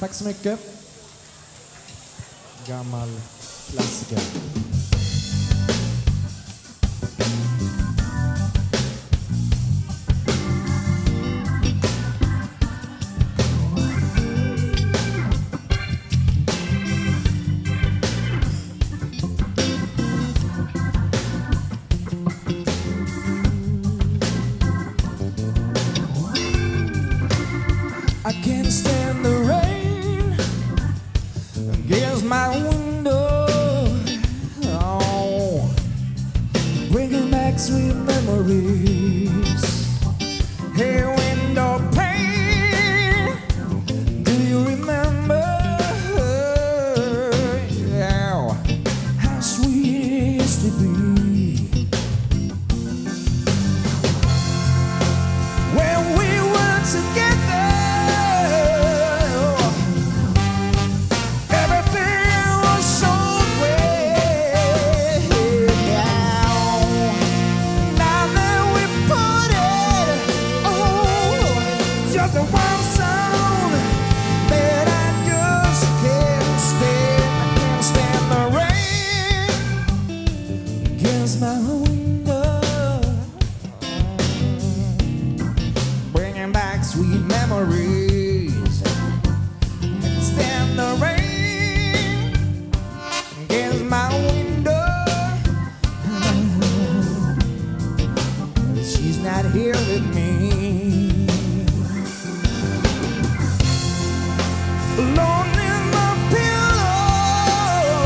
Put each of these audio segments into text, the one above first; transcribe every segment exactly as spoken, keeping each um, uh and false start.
Tack så mycket. Gammal klassiker. I can't stand the rain against my window. Oh, bringing back sweet memories. Hey, window pane, do you remember? Yeah, how sweet it used to be when we were together. My window, bringing back sweet memories. Can't stand the rain against my window. She's not here with me. Alone in my pillow.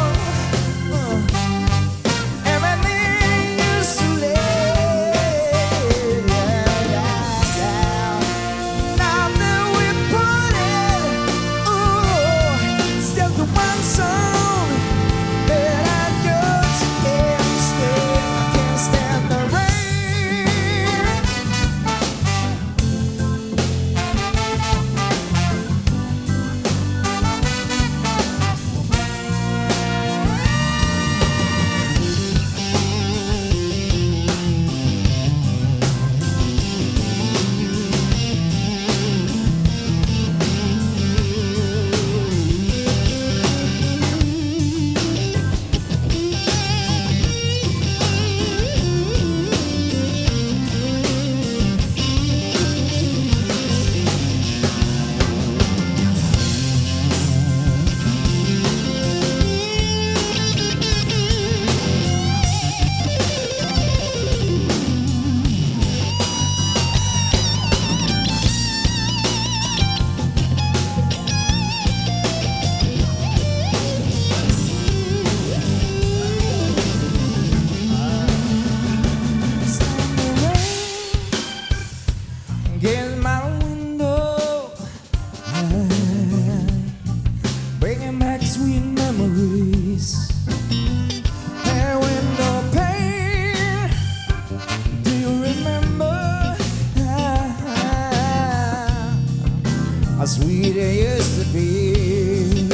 Against my window, bringing back sweet memories. Hey, window pane, do you remember how sweet it used to be?